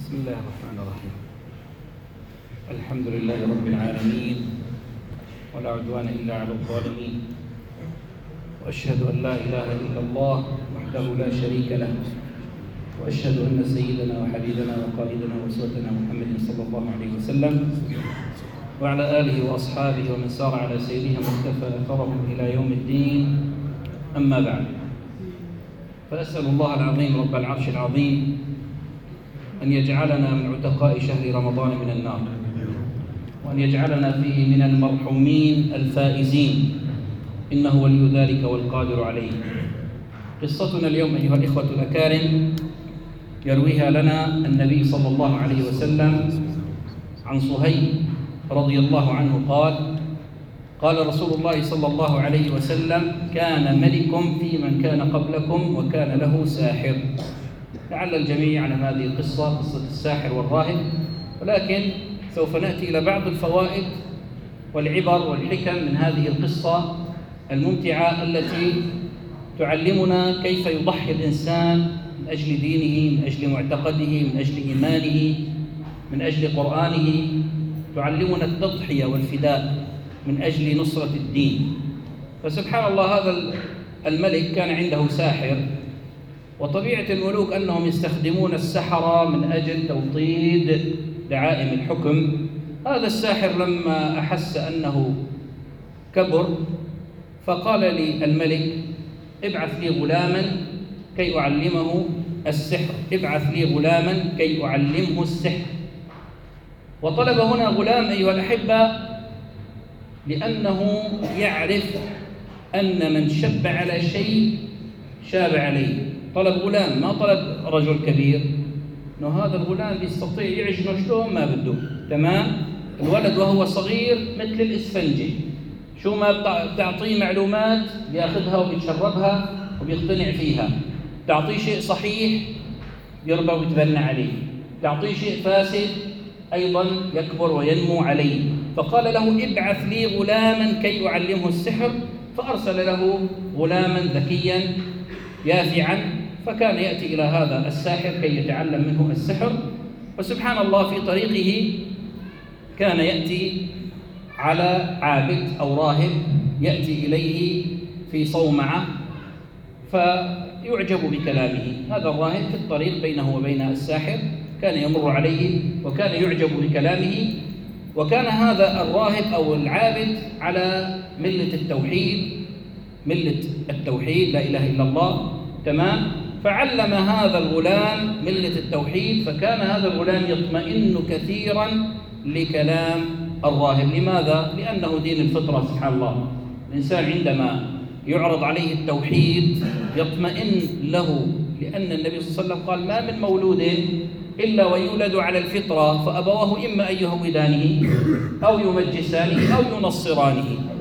بسم الله الرحمن الرحيم. الحمد لله رب العالمين، ولا عدوان إلا على الظالمين، وأشهد أن لا إله إلا الله وحده لا شريك له، وأشهد أن سيدنا وحبيبنا وقائدنا وأسوتنا محمد صلى الله عليه وسلم وعلى آله وأصحابه ومن سار على سيرهم واقتفى أثرهم إلى يوم الدين. أما بعد، فأسأل الله العظيم رب العرش العظيم أن يجعلنا من عتقاء شهر رمضان من النار، وأن يجعلنا فيه من المرحومين الفائزين، إنه ولي ذلك والقادر عليه. قصتنا اليوم أيها الإخوة الأكارم يرويها لنا النبي صلى الله عليه وسلم عن صهيب رضي الله عنه قال رسول الله صلى الله عليه وسلم: كان ملك في من كان قبلكم وكان له ساحر. لعل الجميع يعلم هذه القصة، قصة الساحر والراهب، ولكن سوف نأتي إلى بعض الفوائد والعبر والحكم من هذه القصة الممتعة التي تعلمنا كيف يضحي الإنسان من أجل دينه، من أجل معتقده، من أجل إيمانه، من أجل قرآنه. تعلمنا التضحية والفداء من أجل نصرة الدين. فسبحان الله، هذا الملك كان عنده ساحر، وطبيعة الملوك أنهم يستخدمون السحرة من أجل توطيد دعائم الحكم. هذا الساحر لما أحس أنه كبر فقال للملك: ابعث لي غلاما كي أعلمه السحر، ابعث لي غلاما كي أعلمه السحر. وطلب هنا غلام أيها الأحبة لأنه يعرف أن من شب على شيء شاب عليه. طلب غلام، ما طلب رجل كبير، إنه هذا الغلام بيستطيع يعجنه شلون ما بده. تمام؟ الولد وهو صغير مثل الإسفنجي، شو ما بتعطيه معلومات بياخذها وبيتشربها وبيقتنع فيها. تعطيه شيء صحيح يرضى ويتبنى عليه، تعطيه شيء فاسد أيضا يكبر وينمو عليه. فقال له: ابعث لي غلاما كي أعلمه السحر. فأرسل له غلاما ذكيا يافعا، فكان يأتي إلى هذا الساحر كي يتعلم منه السحر. وسبحان الله، في طريقه كان يأتي على عابد أو راهب يأتي إليه في صومعة فيعجب بكلامه. هذا الراهب في الطريق بينه وبين الساحر كان يمر عليه وكان يعجب بكلامه. وكان هذا الراهب أو العابد على ملة التوحيد، لا إله إلا الله. تمام؟ فعلم هذا الغلام ملة التوحيد، فكان هذا الغلام يطمئن كثيرا لكلام الراهب. لماذا؟ لأنه دين الفطرة. سبحان الله، الإنسان عندما يعرض عليه التوحيد يطمئن له، لأن النبي صلى الله عليه وسلم قال: ما من مولود إلا ويولد على الفطرة، فأبواه إما أن يهودانه أو يمجسانه أو ينصرانه.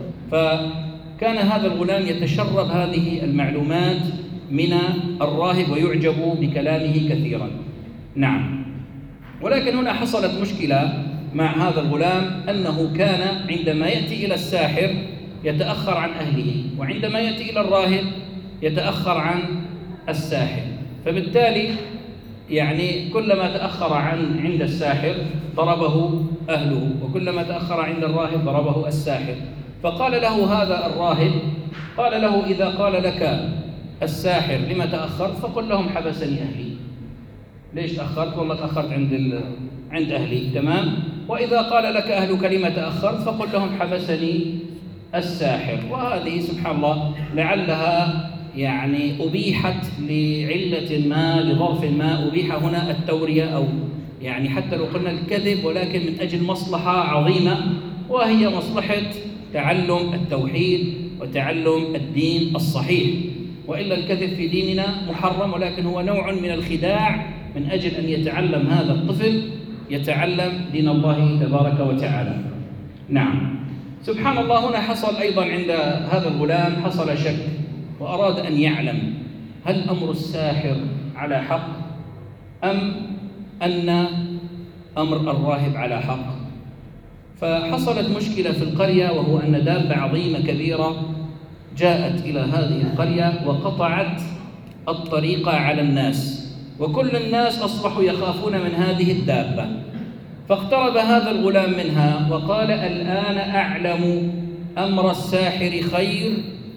فكان هذا الغلام يتشرب هذه المعلومات من الراهب ويعجب بكلامه كثيرا. نعم، ولكن هنا حصلت مشكلة مع هذا الغلام، أنه كان عندما يأتي إلى الساحر يتأخر عن أهله، وعندما يأتي إلى الراهب يتأخر عن الساحر. فبالتالي كلما تأخر عند الساحر ضربه أهله، وكلما تأخر عند الراهب ضربه الساحر. فقال له هذا الراهب، قال له: إذا قال لك الساحر لما تأخرت فقل لهم: حبسني أهلي. ليش تأخرت؟ والله تأخرت عند أهلي. تمام؟ وإذا قال لك أهلك لما تأخرت فقل لهم: حبسني الساحر. وهذه سبحان الله لعلها أبيحت لعلة ما، لظرف ما، أبيح هنا التورية، أو حتى لو قلنا الكذب، ولكن من أجل مصلحة عظيمة، وهي مصلحة تعلم التوحيد وتعلم الدين الصحيح. وإلا الكذب في ديننا محرم، ولكن هو نوع من الخداع من أجل أن يتعلم هذا الطفل يتعلم دين الله تبارك وتعالى. نعم، سبحان الله، هنا حصل أيضا عند هذا الغلام حصل شك، وأراد أن يعلم: هل أمر الساحر على حق أم أن أمر الراهب على حق؟ فحصلت مشكلة في القرية، وهو أن دابة عظيمة كبيرة جاءت إلى هذه القرية وقطعت الطريق على الناس. وكل الناس أصبحوا يخافون من هذه الدابة. فاقترب هذا الغلام منها وقال: الآن أعلم أمر الساحر خير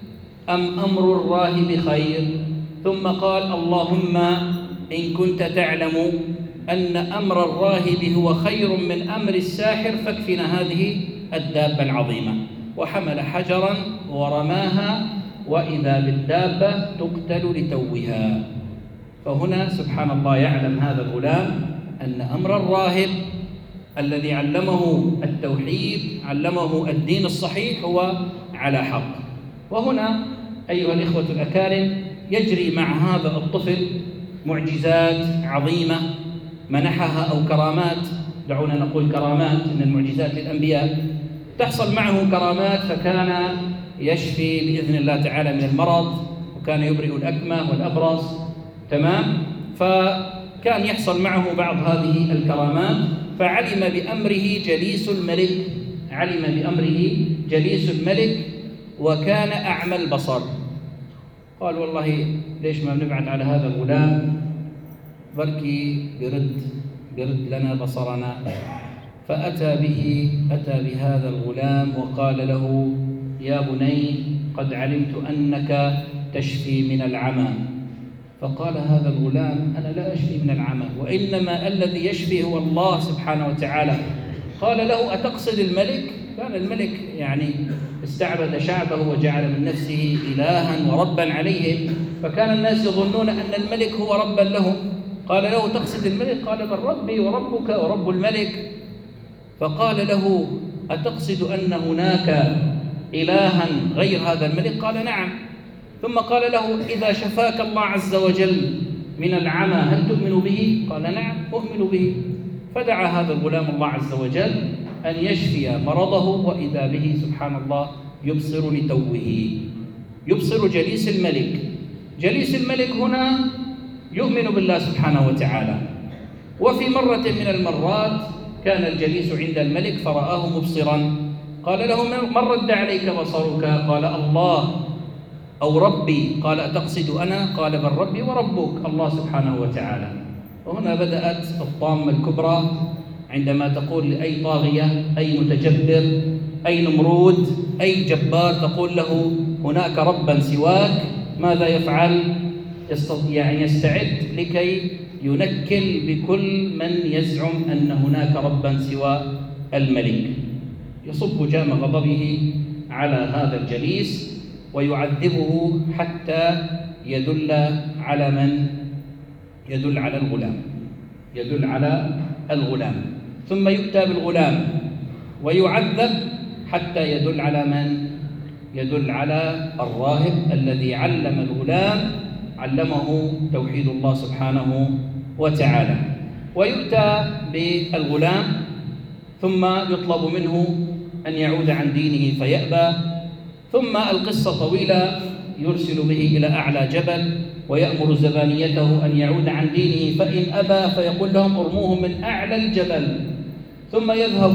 أم أمر الراهب خير؟ ثم قال: اللهم إن كنت تعلم أن أمر الراهب هو خير من أمر الساحر فاكفنا هذه الدابة العظيمة. وحمل حجرا ورماها، وإذا بالدابة تقتل لتوها. فهنا سبحان الله يعلم هذا الغلام أن أمر الراهب الذي علمه التوحيد، علمه الدين الصحيح، هو على حق. وهنا أيها الإخوة الأكارم يجري مع هذا الطفل معجزات عظيمة منحها، أو كرامات، دعونا نقول كرامات، إن المعجزات للأنبياء. تحصل معه كرامات، فكان يشفي بإذن الله تعالى من المرض، وكان يبرئ الأكمة والأبرص، تمام. فكان يحصل معه بعض هذه الكرامات، فعلم بأمره جليس الملك، علم بأمره جليس الملك، وكان أعمى البصر. قال: والله ليش ما بنبعث على هذا الغلام بركي برد لنا بصرنا. فأتى بهذا الغلام وقال له: يا بني قد علمت أنك تشفي من العمى. فقال هذا الغلام: أنا لا أشفي من العمى، وإنما الذي يشفي هو الله سبحانه وتعالى. قال له: أتقصد الملك؟ كان الملك يعني استعبد شعبه وجعل من نفسه إلها وربا عليهم، فكان الناس يظنون أن الملك هو ربا لهم. قال له: تقصد الملك؟ قال: بل ربي وربك ورب الملك. فقال له: أتقصد أن هناك إلها غير هذا الملك؟ قال: نعم. ثم قال له: إذا شفاك الله عز وجل من العمى هل تؤمن به؟ قال: نعم أؤمن به. فدعا هذا الغلام الله عز وجل أن يشفي مرضه، وإذا به سبحان الله يبصر لتوه، يبصر جليس الملك. جليس الملك هنا يؤمن بالله سبحانه وتعالى. وفي مرة من المرات كان الجليس عند الملك فرآه مبصرا، قال له: من رد عليك بصرك؟ قال: الله أو ربي. قال: أتقصد أنا؟ قال: بل ربي وربك الله سبحانه وتعالى. وهنا بدأت الطامة الكبرى، عندما تقول لأي طاغية، أي متجبر، أي نمرود، أي جبار، تقول له هناك ربا سواك، ماذا يفعل؟ يعني يستعد لكي ينكل بكل من يزعم أن هناك ربا سوى الملك. يصب جام غضبه على هذا الجليس ويعذبه حتى يدل على من؟ يدل على الغلام، يدل على الغلام. ثم يؤتى بالغلام ويعذب حتى يدل على من؟ يدل على الراهب الذي علم الغلام، علمه توحيد الله سبحانه وتعالى. ويؤتى بالغلام ثم يطلب منه أن يعود عن دينه فيأبى. ثم القصة طويلة، يرسل به إلى أعلى جبل ويأمر زبانيته أن يعود عن دينه، فإن أبى فيقول لهم: ارموه من أعلى الجبل. ثم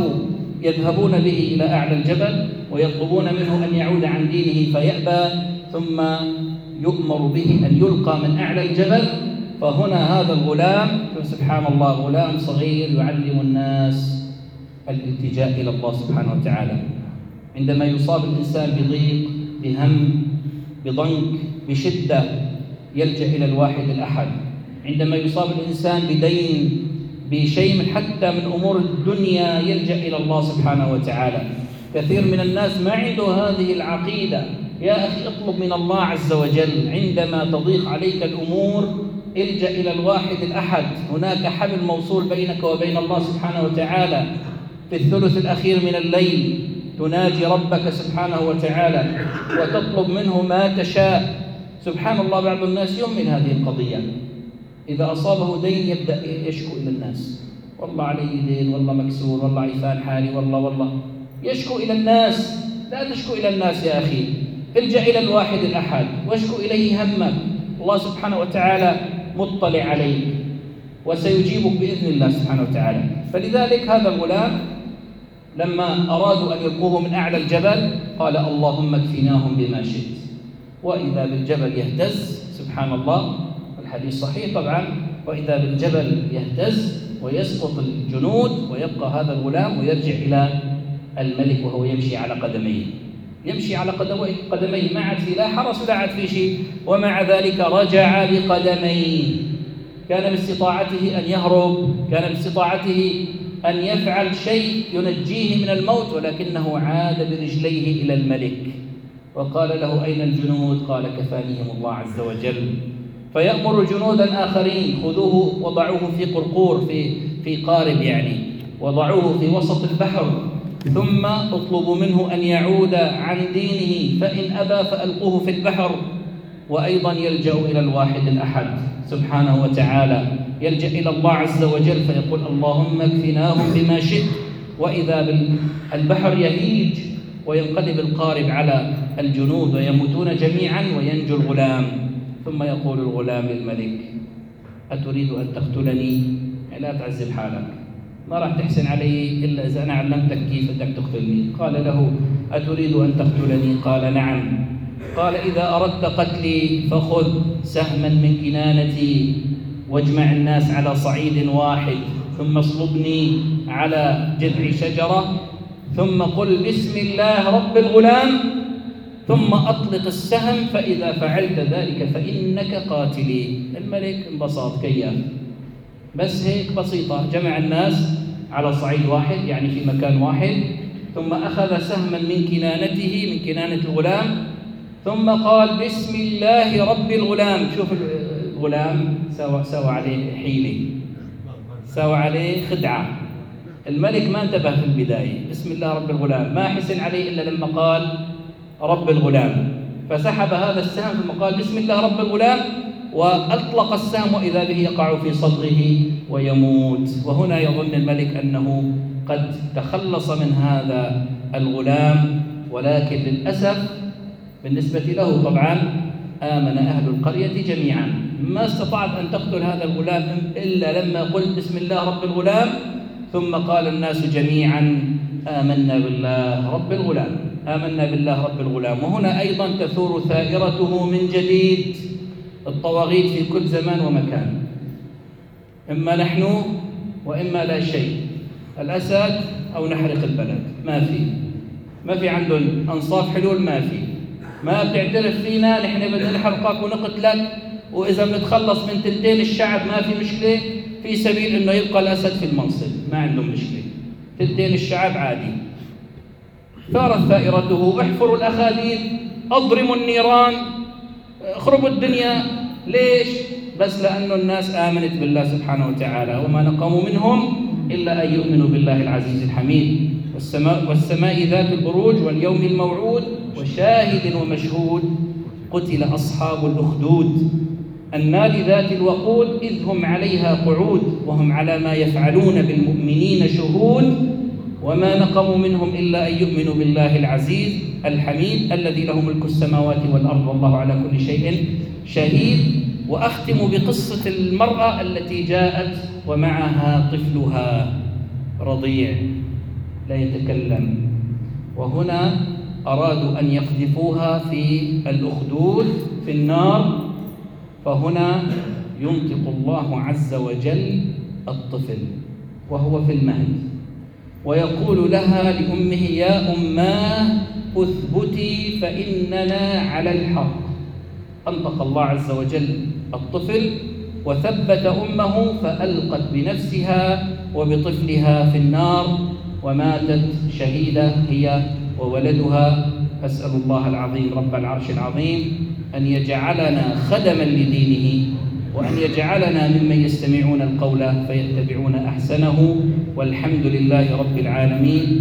يذهبون به إلى أعلى الجبل ويطلبون منه أن يعود عن دينه فيأبى، ثم يؤمر به أن يلقى من أعلى الجبل. فهنا هذا الغلام سبحان الله غلام صغير يعلم الناس الالتجاء إلى الله سبحانه وتعالى. عندما يصاب الإنسان بضيق، بهم، بضنك، بشدة، يلجأ إلى الواحد الأحد. عندما يصاب الإنسان بدين، بشيء حتى من أمور الدنيا، يلجأ إلى الله سبحانه وتعالى. كثير من الناس ما عنده هذه العقيدة. يا أخي اطلب من الله عز وجل، عندما تضيق عليك الأمور الجأ إلى الواحد الأحد. هناك حبل موصول بينك وبين الله سبحانه وتعالى. في الثلث الأخير من الليل تناجي ربك سبحانه وتعالى وتطلب منه ما تشاء. سبحان الله، بعض الناس يؤمن هذه القضية، إذا أصابه دين يبدأ يشكو إلى الناس: والله علي دين، والله مكسور، والله عيفان حالي، والله يشكو إلى الناس. لا تشكو إلى الناس يا أخي، الجأ إلى الواحد الأحد واشكو إليه همك. الله سبحانه وتعالى مطلع عليك وسيجيبك بإذن الله سبحانه وتعالى. فلذلك هذا الغلام لما أرادوا أن يلقوه من أعلى الجبل قال: اللهم اكفناهم بما شئت. وإذا بالجبل يهتز، سبحان الله، الحديث صحيح طبعا، وإذا بالجبل يهتز ويسقط الجنود ويبقى هذا الغلام ويرجع إلى الملك وهو يمشي على قدميه، يمشي على قدميه، ما عاد في لا حرس ولا عاد في شيء، ومع ذلك رجع بقدميه. كان باستطاعته أن يهرب، كان باستطاعته أن يفعل شيء ينجيه من الموت، ولكنه عاد برجليه إلى الملك وقال له: أين الجنود؟ قال: كفانيهم الله عز وجل. فيأمر جنودا آخرين: خذوه وضعوه في قرقور، في قارب يعني، وضعوه في وسط البحر، ثم اطلبوا منه أن يعود عن دينه، فإن أبى فألقوه في البحر. وأيضا يلجأ إلى الواحد الأحد سبحانه وتعالى، يلجأ إلى الله عز وجل فيقول: اللهم اكفناهم بما شئت. وإذا البحر يهيج وينقلب القارب على الجنود ويموتون جميعا وينجو الغلام. ثم يقول الغلام للملك: أتريد أن تقتلني؟ لا تعذب حالك، ما راح تحسن علي إلا إذا أنا علمتك كيف بدك تقتلني. قال له: أتريد أن تقتلني؟ قال: نعم. قال: إذا أردت قتلي فخذ سهما من كنانتي واجمع الناس على صعيد واحد، ثم اصلبني على جذع شجرة، ثم قل بسم الله رب الغلام، ثم أطلق السهم، فإذا فعلت ذلك فإنك قاتلي. الملك انبسط كيف، بس هيك بسيطة، جمع الناس على صعيد واحد يعني في مكان واحد، ثم أخذ سهما من كنانته، من كنانة الغلام، ثم قال بسم الله رب الغلام. شوف الغلام سوى عليه حيلة، سوى عليه خدعة. الملك ما انتبه في البداية، بسم الله رب الغلام، ما حسن عليه إلا لما قال رب الغلام، فسحب هذا السهم ثم قال بسم الله رب الغلام، وأطلق السهم وإذا به يقع في صدغه ويموت. وهنا يظن الملك أنه قد تخلص من هذا الغلام، ولكن للأسف بالنسبة له طبعا آمن أهل القرية جميعا. ما استطعت أن تقتل هذا الغلام إلا لما قلت بسم الله رب الغلام، ثم قال الناس جميعا آمنا بالله رب الغلام، آمنا بالله رب الغلام. وهنا أيضا تثور ثائرته من جديد. الطواغيت في كل زمان ومكان، إما نحن وإما لا شيء، الأسد أو نحرق البلد، ما في عندهم أنصاف حلول، ما بتعترف فينا، نحن بدنا نحرقك ونقتلك، وإذا بنتخلص من تلتين الشعب ما في مشكلة، في سبيل إنه يبقى الأسد في المنصب، ما عندهم مشكلة، تلتين الشعب عادي. ثارت ثائرته: احفروا الأخاديد، أضرموا النيران، اخربوا الدنيا. ليش؟ بس لأنه الناس آمنت بالله سبحانه وتعالى، وما نقموا منهم إلا أن يؤمنوا بالله العزيز الحميد. والسماء ذات البروج واليوم الموعود وشاهد ومشهود. قتل أصحاب الأخدود النار ذات الوقود إذ هم عليها قعود وهم على ما يفعلون بالمؤمنين شهود. وما نقموا منهم إلا أن يؤمنوا بالله العزيز الحميد الذي له ملك السماوات والأرض والله على كل شيء شهيد. وأختم بقصة المرأة التي جاءت ومعها طفلها رضيع لا يتكلم، وهنا أرادوا أن يقذفوها في الأخدود في النار، فهنا ينطق الله عز وجل الطفل وهو في المهد ويقول لها لأمه: يا أماه أثبتي فإننا على الحق. أنطق الله عز وجل الطفل وثبت أمه فألقت بنفسها وبطفلها في النار وماتت شهيدة هي وولدها. أسأل الله العظيم رب العرش العظيم أن يجعلنا خدما لدينه، وأن يجعلنا ممن يستمعون القول فيتبعون أحسنه، والحمد لله رب العالمين.